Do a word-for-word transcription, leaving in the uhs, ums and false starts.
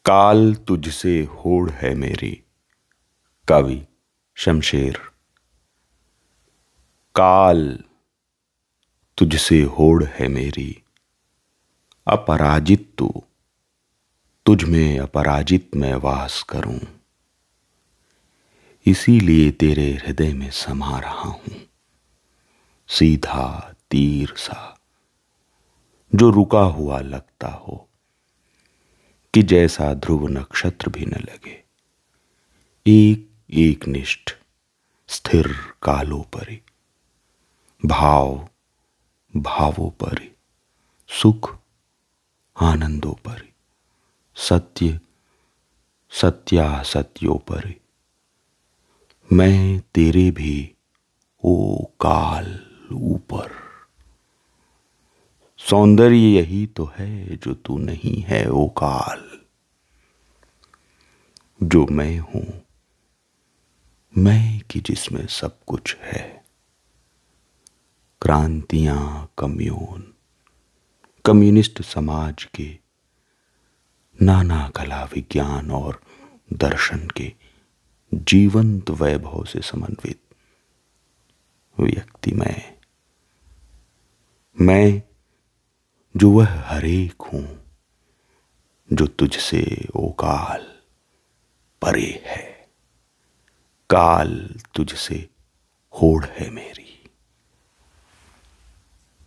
काल तुझसे होड़ है मेरी। कवि शमशेर। काल तुझसे होड़ है मेरी, अपराजित तू, तुझ में अपराजित मैं वास करूं। इसीलिए तेरे हृदय में समा रहा हूं, सीधा तीर सा जो रुका हुआ लगता हो, कि जैसा ध्रुव नक्षत्र भी न लगे। एक एक निष्ठ स्थिर कालों परि, भाव भावों परि, सुख आनंदों परि, सत्य सत्यासत्यों परि। मैं तेरे भी ओ काल ऊपर। सौंदर्य यही तो है जो तू नहीं है ओ काल। जो मैं हूं, मैं कि जिसमें सब कुछ है। क्रांतियां कम्यून, कम्युनिस्ट समाज के, नाना कला विज्ञान और दर्शन के जीवंत वैभव से समन्वित व्यक्ति मैं मैं जो वह हरेक हूं जो तुझसे ओ काल परे है। काल तुझसे होड़ है मेरी।